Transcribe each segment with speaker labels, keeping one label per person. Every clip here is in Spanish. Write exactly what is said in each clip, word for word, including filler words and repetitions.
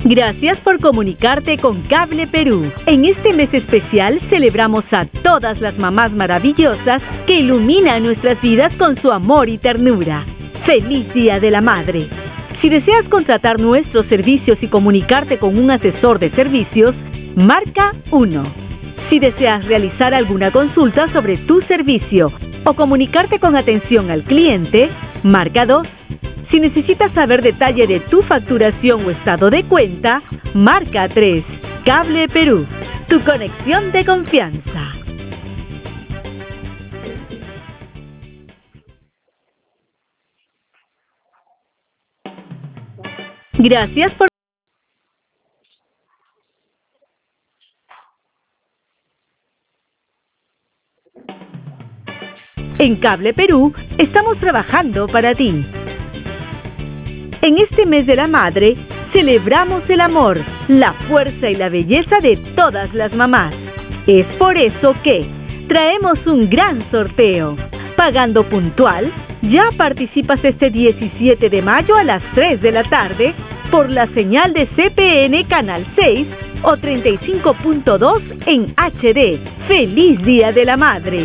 Speaker 1: Gracias por comunicarte con Cable Perú. En este mes especial celebramos a todas las mamás maravillosas que iluminan nuestras vidas con su amor y ternura. ¡Feliz Día de la Madre! Si deseas contratar nuestros servicios y comunicarte con un asesor de servicios, marca uno. Si deseas realizar alguna consulta sobre tu servicio o comunicarte con atención al cliente, marca dos. Si necesitas saber detalle de tu facturación o estado de cuenta, marca tres. Cable Perú, tu conexión de confianza. Gracias por... En Cable Perú estamos trabajando para ti. En este mes de la madre, celebramos el amor, la fuerza y la belleza de todas las mamás. Es por eso que traemos un gran sorteo. Pagando puntual, ya participas este diecisiete de mayo a las tres de la tarde por la señal de C P N Canal seis o treinta y cinco punto dos en H D. ¡Feliz Día de la Madre!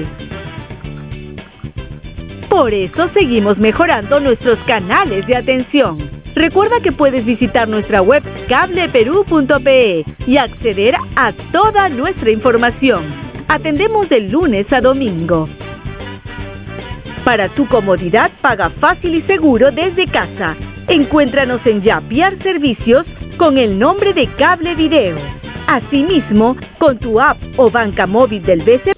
Speaker 1: Por eso seguimos mejorando nuestros canales de atención. Recuerda que puedes visitar nuestra web cable perú punto pe y acceder a toda nuestra información. Atendemos de lunes a domingo. Para tu comodidad, paga fácil y seguro desde casa. Encuéntranos en Yapiar Servicios con el nombre de Cable Video. Asimismo, con tu app o banca móvil del B C